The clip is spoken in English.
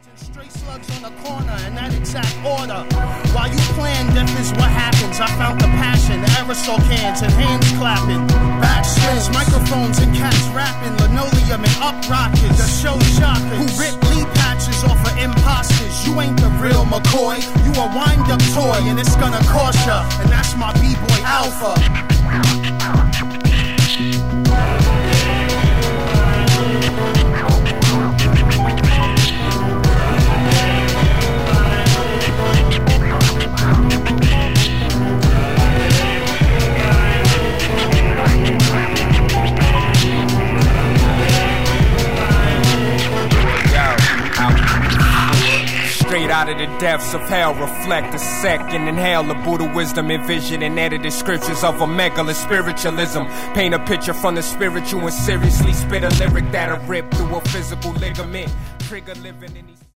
Stray slugs on the corner in that exact order. While you plan, death is what happens. I found the passion, aerosol cans and hands clapping. Backslings, microphones and cats rapping. Linoleum and up rockets. The show shockers who rip Lee patches off of imposters. You ain't the real McCoy. You a wind-up toy and it's gonna cost ya. And that's my B-boy Alpha. Straight out of the depths of hell, reflect a second, inhale the Buddha wisdom, envision and edited scriptures of a megala spiritualism. Paint a picture from the spiritual and seriously spit a lyric that'll rip through a physical ligament. Trigger living in these